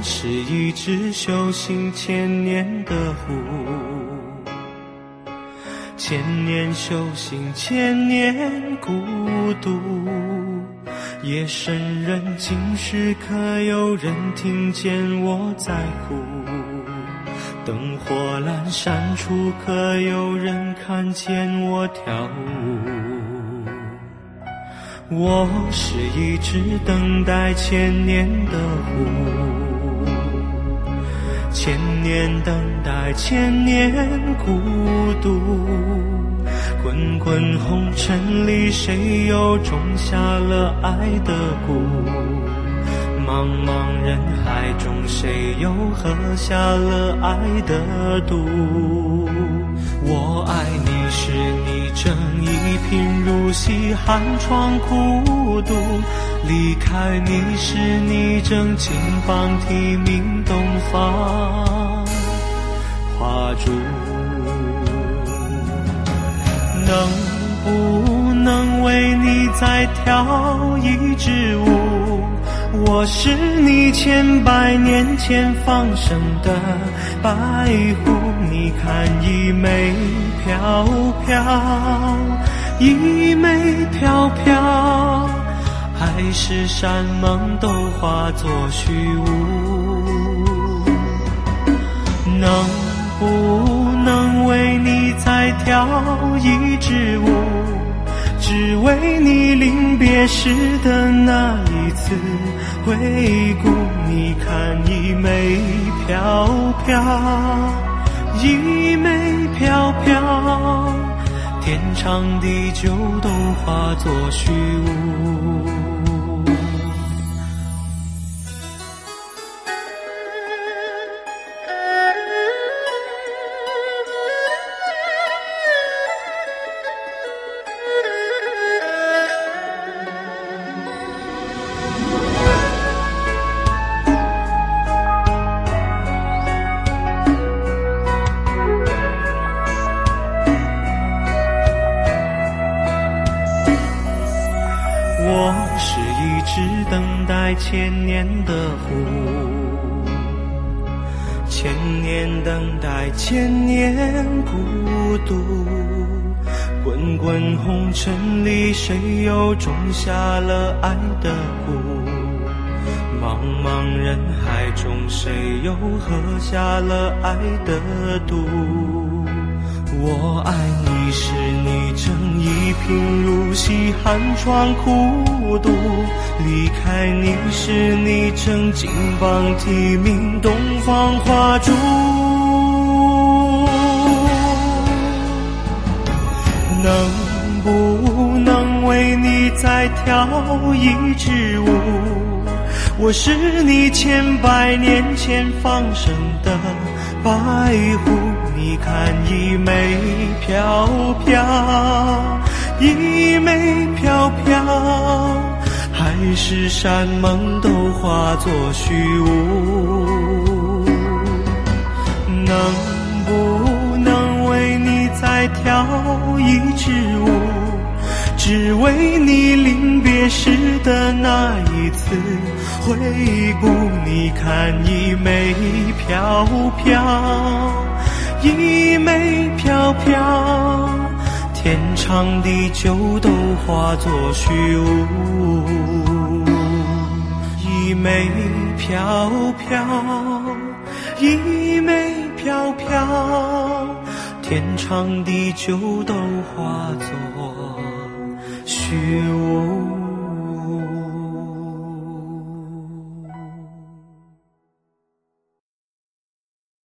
是一只修行千年的狐，千年修行千年孤独，夜深人静时可有人听见我在呼，灯火阑珊处可有人看见我跳舞。我是一只等待千年的狐，千年等待千年孤独，滚滚红尘里谁又种下了爱的蛊，茫茫人海中谁又喝下了爱的毒。我爱你是你正一贫如洗，寒窗苦读，离开你是你正金榜题名东方花烛。能不能为你再跳一支舞，我是你千百年前放生的白狐，你看一枚飘飘，一枚飘飘，海誓山盟都化作虚无。能不能为你再跳一支舞，只为你临别时的那一次回顾，你看一枚飘飘，一枚飘飘，天长地久都化作虚无。我是一只等待千年的狐，千年等待千年孤独，滚滚红尘里谁又种下了爱的蛊，茫茫人海中谁又喝下了爱的毒。我爱你是你正一贫如洗，寒窗苦读，离开你是你正金榜题名东方花烛。能不能为你再跳一支舞，我是你千百年前放生的白狐，你看一枚飘飘，一枚飘飘，海誓山盟都化作虚无。能不能为你再跳一支舞，只为你临别时的那一次回顾，你看一枚飘飘，一枚飘飘，天长地久都化作虚无。一枚飘飘，一枚飘飘，天长地久都化作虚无。